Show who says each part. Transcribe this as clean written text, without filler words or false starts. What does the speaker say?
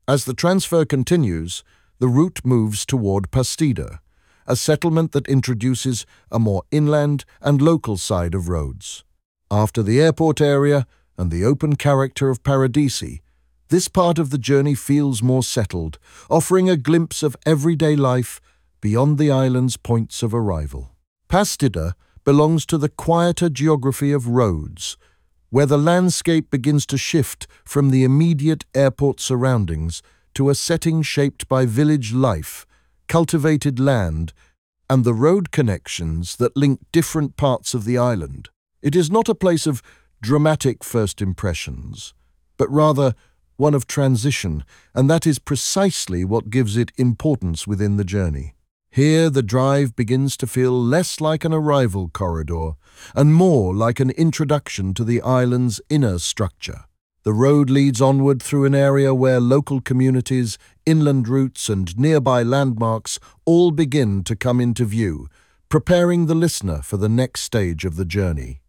Speaker 1: As the transfer continues, the route moves toward Pastida, a settlement that introduces a more inland and local side of Rhodes. After the airport area and the open character of Paradisi, this part of the journey feels more settled, offering a glimpse of everyday life beyond the island's points of arrival. Pastida belongs to the quieter geography of Rhodes, where the landscape begins to shift from the immediate airport surroundings to a setting shaped by village life, cultivated land, and the road connections that link different parts of the island. It is not a place of dramatic first impressions, but rather one of transition, and that is precisely what gives it importance within the journey. Here, the drive begins to feel less like an arrival corridor and more like an introduction to the island's inner structure. The road leads onward through an area where local communities, inland routes, and nearby landmarks all begin to come into view, preparing the listener for the next stage of the journey.